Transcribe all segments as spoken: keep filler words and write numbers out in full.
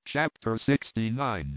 Chapter sixty-nine.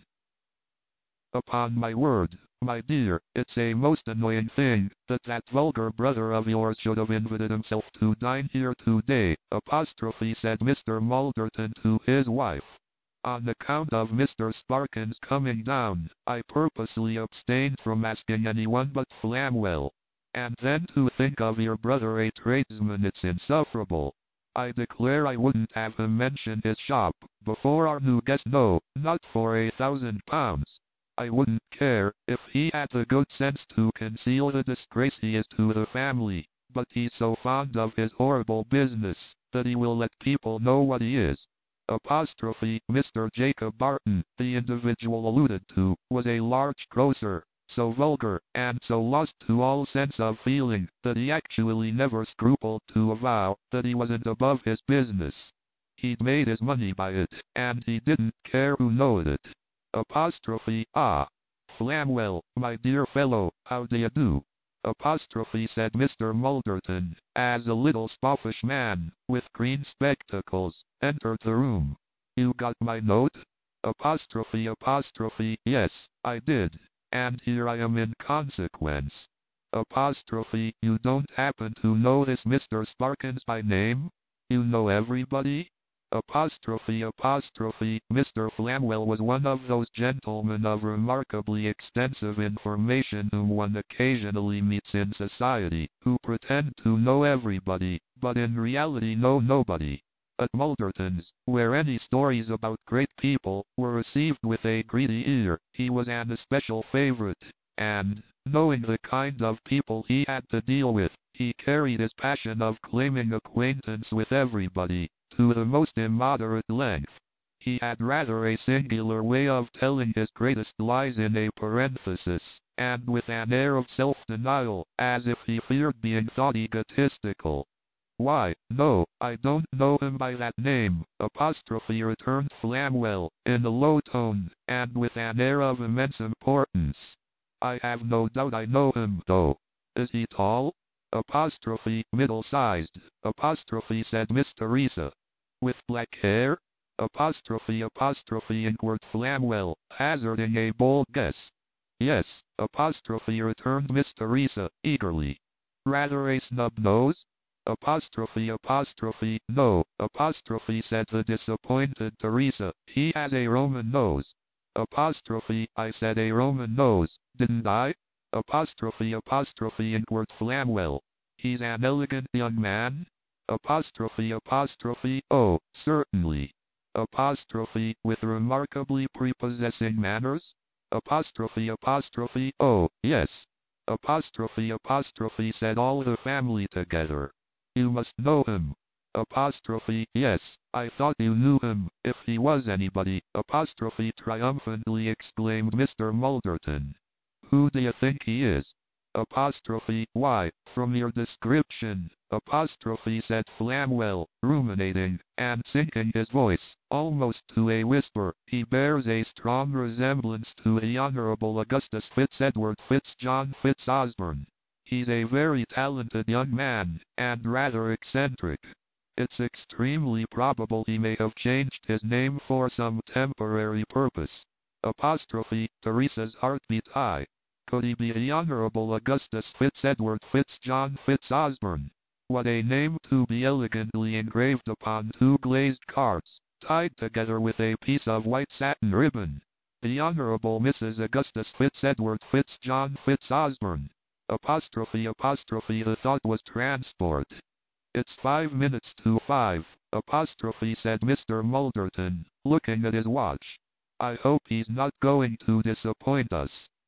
Upon my word, my dear, it's a most annoying thing, that that vulgar brother of yours should have invited himself to dine here today, apostrophe said Mister Malderton to his wife. On account of Mister Sparkins coming down, I purposely abstained from asking anyone but Flamwell. And then to think of your brother a tradesman, it's insufferable. I declare I wouldn't have him mention his shop before our new guest, no, not for a thousand pounds. I wouldn't care if he had the good sense to conceal the disgrace he is to the family, but he's so fond of his horrible business that he will let people know what he is. Apostrophe Mister Jacob Barton, the individual alluded to, was a large grocer, so vulgar, and so lost to all sense of feeling, that he actually never scrupled to avow that he wasn't above his business. He'd made his money by it, and he didn't care who knowed it. Apostrophe, ah, Flamwell, my dear fellow, how do you do? Apostrophe said Mister Malderton, as a little spoffish man, with green spectacles, entered the room. You got my note? Apostrophe apostrophe, yes, I did, and here I am in consequence. Apostrophe, you don't happen to know this Mister Sparkins by name? You know everybody? Apostrophe apostrophe, Mister Flamwell was one of those gentlemen of remarkably extensive information whom one occasionally meets in society, who pretend to know everybody, but in reality know nobody. At Malderton's, where any stories about great people were received with a greedy ear, he was an especial favorite, and, knowing the kind of people he had to deal with, he carried his passion of claiming acquaintance with everybody to the most immoderate length. He had rather a singular way of telling his greatest lies in a parenthesis, and with an air of self-denial, as if he feared being thought egotistical. Why, no, I don't know him by that name, apostrophe returned Flamwell, in a low tone, and with an air of immense importance. I have no doubt I know him, though. Is he tall? Apostrophe, middle-sized, apostrophe said Miss Teresa. With black hair? Apostrophe apostrophe inquired Flamwell, hazarding a bold guess. Yes, apostrophe returned Miss Teresa, eagerly. Rather a snub nose? Apostrophe apostrophe, no, apostrophe said the disappointed Teresa, he has a Roman nose. Apostrophe, I said a Roman nose, didn't I? Apostrophe apostrophe inquired Flamwell. He's an elegant young man? Apostrophe apostrophe, oh, certainly. Apostrophe, with remarkably prepossessing manners? Apostrophe apostrophe, oh, yes. Apostrophe apostrophe said all the family together. You must know him. Apostrophe, yes, I thought you knew him, if he was anybody, apostrophe triumphantly exclaimed Mister Malderton. Who do you think he is? Apostrophe, why, from your description, apostrophe said Flamwell, ruminating, and sinking his voice, almost to a whisper, he bears a strong resemblance to the Honorable Augustus Fitz-Edward Fitz-John Fitz-Osborne. He's a very talented young man, and rather eccentric. It's extremely probable he may have changed his name for some temporary purpose. Apostrophe, Teresa's heart beat high. Could he be the Honorable Augustus Fitz-Edward Fitz-John Fitz-Osborne? What a name to be elegantly engraved upon two glazed cards, tied together with a piece of white satin ribbon. The Honorable Missus Augustus Fitz-Edward Fitz-John Fitz-Osborne. Apostrophe apostrophe the thought was transport. It's five minutes to five, apostrophe said Mister Malderton, looking at his watch. I hope he's not going to disappoint us.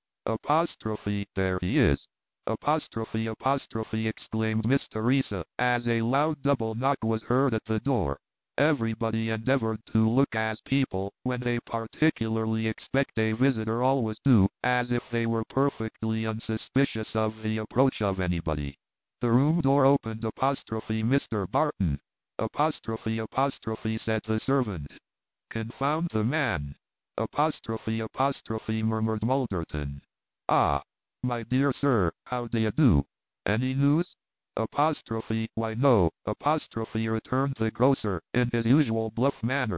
Apostrophe, there he is. Apostrophe apostrophe exclaimed Miss Teresa, as a loud double knock was heard at the door. Everybody endeavored to look as people, when they particularly expect a visitor, always do, as if they were perfectly unsuspicious of the approach of anybody. The room door opened, apostrophe Mister Barton. Apostrophe apostrophe said the servant. Confound the man. Apostrophe apostrophe murmured Malderton. Ah, my dear sir, how do you do? Any news? Apostrophe, why no, apostrophe returned the grocer, in his usual bluff manner.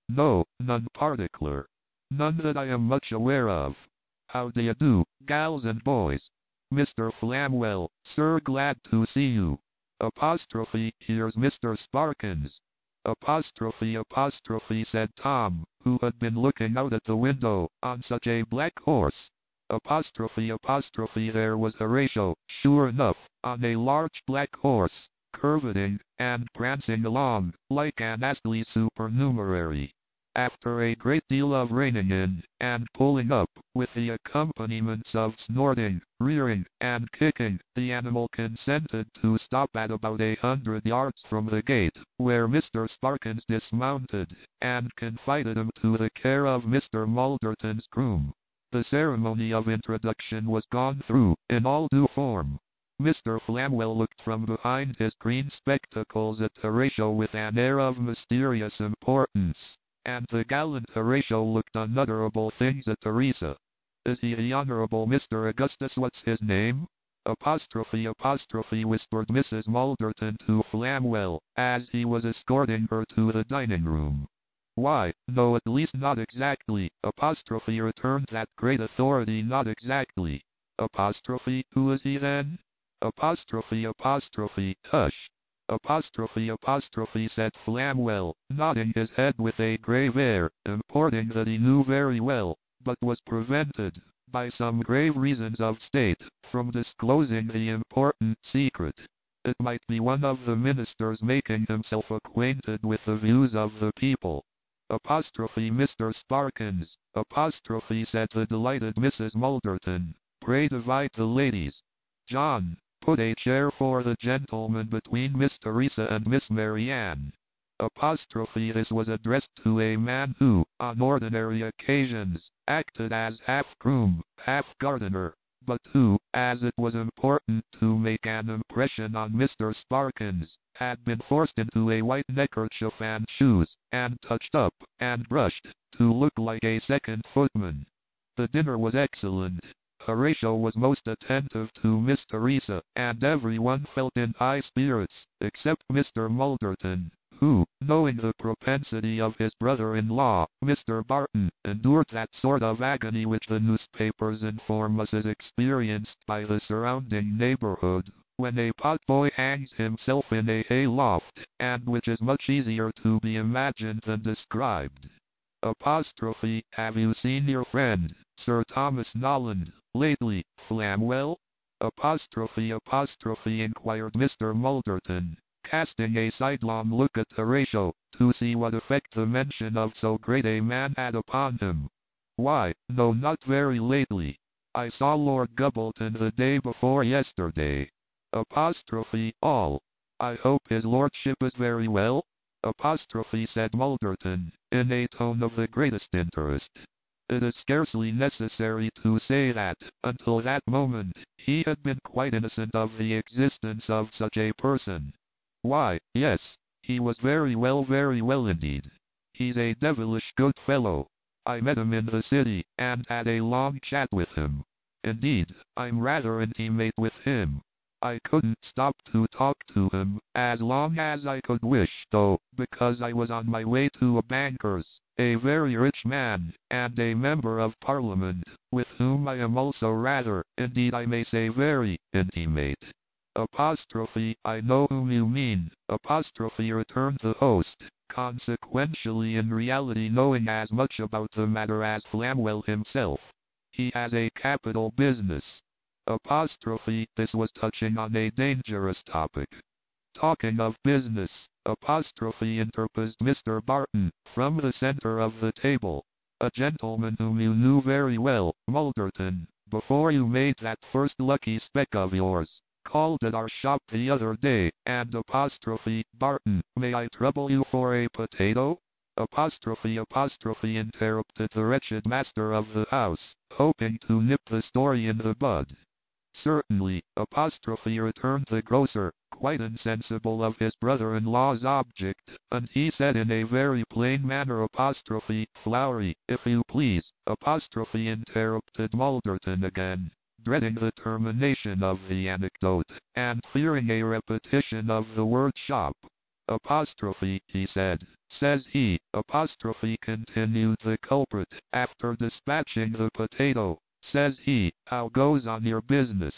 No, none particular. None that I am much aware of. How do you do, gals and boys? Mister Flamwell, sir, glad to see you. Apostrophe, here's Mister Sparkins. Apostrophe, apostrophe, said Tom, who had been looking out at the window, on such a black horse. Apostrophe, apostrophe, there was Horatio, sure enough, on a large black horse, curveting, and prancing along, like an Astley supernumerary. After a great deal of reining in, and pulling up, with the accompaniments of snorting, rearing, and kicking, the animal consented to stop at about a hundred yards from the gate, where Mister Sparkins dismounted, and confided him to the care of Mister Malderton's groom. The ceremony of introduction was gone through, in all due form. Mister Flamwell looked from behind his green spectacles at Horatio with an air of mysterious importance, and the gallant Horatio looked unutterable things at Teresa. Is he the Honorable Mister Augustus what's his name? Apostrophe, apostrophe, whispered Missus Malderton to Flamwell, as he was escorting her to the dining room. Why, no, at least not exactly, apostrophe, returned that great authority, not exactly. Apostrophe, who is he then? Apostrophe, apostrophe, hush. Apostrophe, apostrophe, said Flamwell, nodding his head with a grave air, importing that he knew very well, but was prevented, by some grave reasons of state, from disclosing the important secret. It might be one of the ministers making himself acquainted with the views of the people. Apostrophe, Mister Sparkins, apostrophe, said the delighted Missus Malderton, pray divide the ladies. John, put a chair for the gentleman between Miss Teresa and Miss Marianne. Apostrophe, this was addressed to a man who, on ordinary occasions, acted as half groom, half gardener, but who, as it was important to make an impression on Mister Sparkins, had been forced into a white neckerchief and shoes, and touched up, and brushed, to look like a second footman. The dinner was excellent. Horatio was most attentive to Miss Teresa, and everyone felt in high spirits, except Mister Malderton, who, knowing the propensity of his brother-in-law, Mister Barton, endured that sort of agony which the newspapers inform us is experienced by the surrounding neighborhood, when a potboy hangs himself in a hay loft, and which is much easier to be imagined than described. Apostrophe, have you seen your friend, Sir Thomas Nolland, lately, Flamwell? Apostrophe, apostrophe, inquired Mister Malderton, casting a sidelong look at Horatio, to see what effect the mention of so great a man had upon him. Why, no, not very lately. I saw Lord Gubbleton the day before yesterday. Apostrophe, all. I hope his lordship is very well? Apostrophe, said Malderton, in a tone of the greatest interest. It is scarcely necessary to say that, until that moment, he had been quite innocent of the existence of such a person. Why, yes, he was very well, very well indeed. He's a devilish good fellow. I met him in the city, and had a long chat with him. Indeed, I'm rather intimate with him. I couldn't stop to talk to him, as long as I could wish, though, because I was on my way to a banker's, a very rich man, and a member of Parliament, with whom I am also rather, indeed I may say very, intimate. Apostrophe, I know whom you mean, apostrophe, returned the host, consequentially in reality knowing as much about the matter as Flamwell himself. He has a capital business. Apostrophe, this was touching on a dangerous topic. Talking of business, apostrophe, interposed Mister Barton, from the center of the table. A gentleman whom you knew very well, Malderton, before you made that first lucky speck of yours, called at our shop the other day, and apostrophe, Barton, may I trouble you for a potato? Apostrophe, apostrophe, interrupted the wretched master of the house, hoping to nip the story in the bud. Certainly, apostrophe, returned the grocer, quite insensible of his brother-in-law's object, and he said in a very plain manner, apostrophe, Flowery, if you please, apostrophe, interrupted Malderton again, dreading the termination of the anecdote, and fearing a repetition of the word shop. Apostrophe, he said. Says he, apostrophe, continued the culprit, after dispatching the potato. Says he, how goes on your business?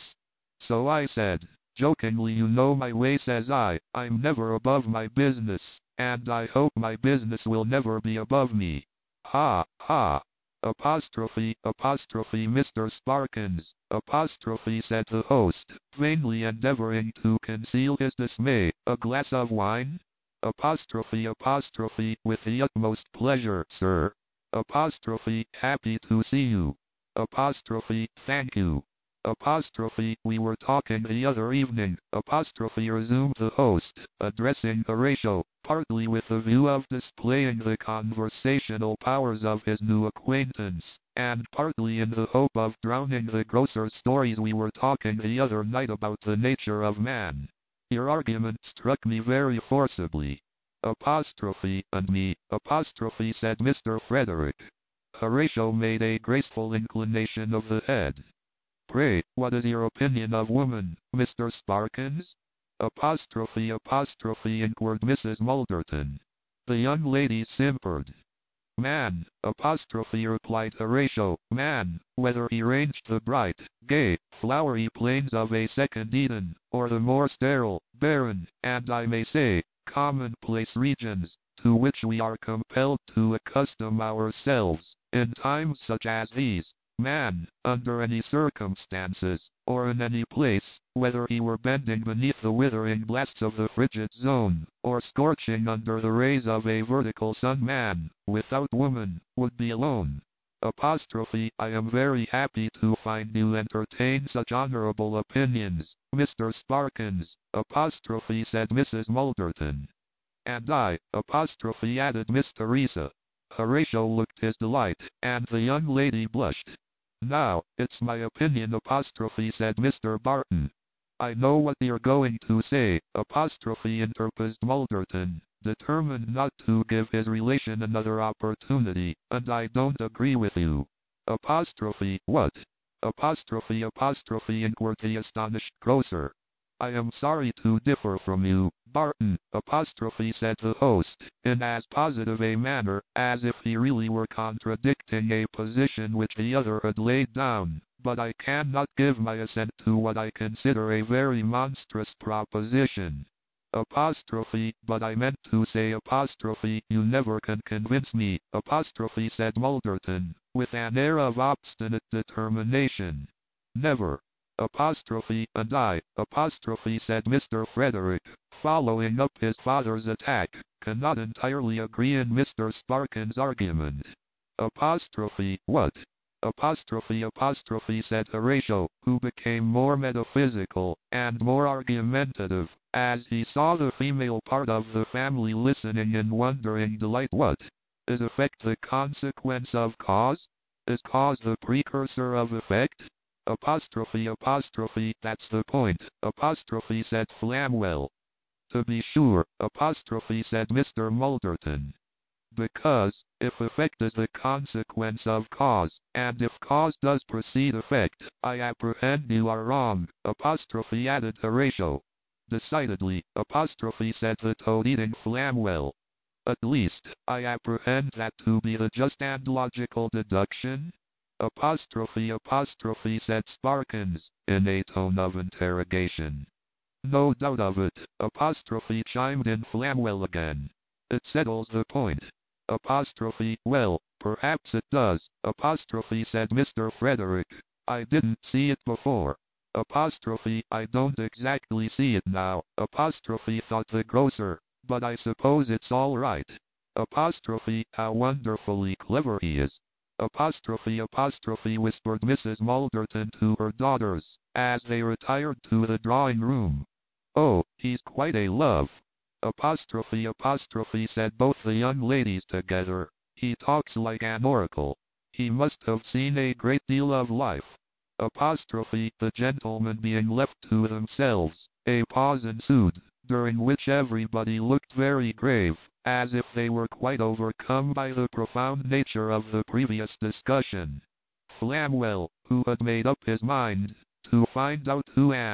So I said, jokingly, you know my way, says I, I'm never above my business, and I hope my business will never be above me. Ha, ha. Apostrophe, apostrophe, Mister Sparkins, apostrophe, said the host, vainly endeavoring to conceal his dismay. A glass of wine? Apostrophe, apostrophe, with the utmost pleasure, sir. Apostrophe, happy to see you. Apostrophe, thank you. Apostrophe, we were talking the other evening, apostrophe, resumed the host, addressing Horatio, partly with the view of displaying the conversational powers of his new acquaintance, and partly in the hope of drowning the grosser stories we were talking the other night about the nature of man. Your argument struck me very forcibly. Apostrophe, and me, apostrophe, said Mister Frederick. Horatio made a graceful inclination of the head. Pray, what is your opinion of woman, Mister Sparkins? Apostrophe, apostrophe, inquired Missus Mulderton. The young lady simpered. Man, apostrophe, replied Horatio, man, whether he ranged the bright, gay, flowery plains of a second Eden, or the more sterile, barren, and I may say, commonplace regions, to which we are compelled to accustom ourselves, in times such as these. Man, under any circumstances, or in any place, whether he were bending beneath the withering blasts of the frigid zone, or scorching under the rays of a vertical sun, man, without woman, would be alone. Apostrophe, I am very happy to find you entertain such honorable opinions, Mister Sparkins, apostrophe, said Missus Mulderton. And I, apostrophe, added Miss Teresa. Horatio looked his delight, and the young lady blushed. Now, it's my opinion, apostrophe, said Mister Barton. I know what you're going to say, apostrophe, interposed Mulderton, determined not to give his relation another opportunity, and I don't agree with you. Apostrophe, what? Apostrophe, apostrophe, inquired the astonished grocer. I am sorry to differ from you, Barton, apostrophe, said the host, in as positive a manner, as if he really were contradicting a position which the other had laid down, but I cannot give my assent to what I consider a very monstrous proposition. Apostrophe, but I meant to say apostrophe, you never can convince me, apostrophe, said Mulderton, with an air of obstinate determination. Never. Apostrophe, and I, apostrophe, said Mister Frederick, following up his father's attack, cannot entirely agree in Mister Sparkins' argument. Apostrophe, what? Apostrophe, apostrophe, said Horatio, who became more metaphysical, and more argumentative, as he saw the female part of the family listening in wondering delight. What? Is effect the consequence of cause? Is cause the precursor of effect? Apostrophe, apostrophe, that's the point, apostrophe, said Flamwell. To be sure, apostrophe, said Mister Mulderton. Because, if effect is the consequence of cause, and if cause does precede effect, I apprehend you are wrong, apostrophe, added Horatio. Decidedly, apostrophe, said the toad-eating Flamwell. At least, I apprehend that to be the just and logical deduction. Apostrophe, apostrophe, said Sparkins, in a tone of interrogation. No doubt of it, apostrophe, chimed in Flamwell again. It settles the point. Apostrophe, well, perhaps it does, apostrophe, said Mister Frederick. I didn't see it before. Apostrophe, I don't exactly see it now, apostrophe, thought the grocer, but I suppose it's all right. Apostrophe, how wonderfully clever he is. Apostrophe, apostrophe, whispered Missus Mulderton to her daughters, as they retired to the drawing-room. Oh, he's quite a love. Apostrophe, apostrophe, said both the young ladies together. He talks like an oracle. He must have seen a great deal of life. Apostrophe, the gentlemen being left to themselves, a pause ensued, during which everybody looked very grave, as if they were quite overcome by the profound nature of the previous discussion. Flamwell, who had made up his mind to find out who and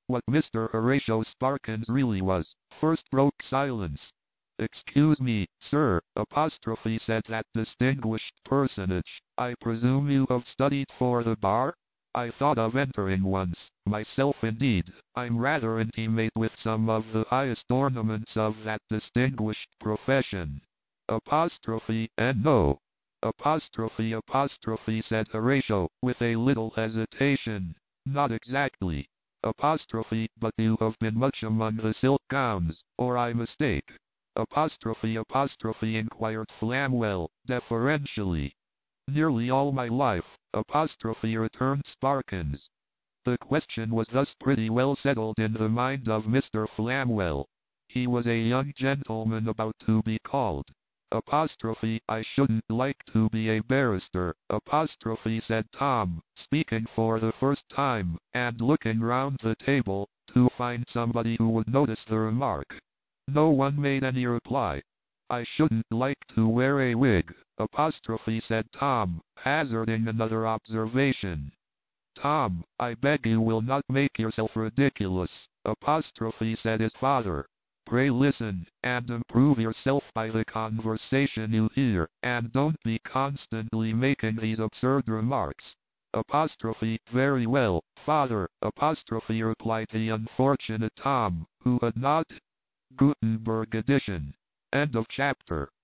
what Mister Horatio Sparkins really was, first broke silence. "Excuse me, sir," apostrophe said that distinguished personage. "I presume you have studied for the bar?" "I thought of entering once, myself indeed. I'm rather intimate with some of the highest ornaments of that distinguished profession." Apostrophe, and no. Apostrophe apostrophe said Horatio, with a little hesitation. "Not exactly." Apostrophe, "But you have been much among the silk gowns, or I mistake?" Apostrophe apostrophe inquired Flamwell, deferentially. "Nearly all my life," apostrophe returned Sparkins. The question was thus pretty well settled in the mind of Mister Flamwell. He was a young gentleman about to be called. Apostrophe, "I shouldn't like to be a barrister," apostrophe said Tom, speaking for the first time, and looking round the table, to find somebody who would notice the remark. No one made any reply. "I shouldn't like to wear a wig," apostrophe said Tom, hazarding another observation. "Tom, I beg you will not make yourself ridiculous," apostrophe said his father. "Pray listen, and improve yourself by the conversation you hear, and don't be constantly making these absurd remarks." Apostrophe, "Very well, father," apostrophe replied the unfortunate Tom, who had not. Gutenberg edition. End of chapter.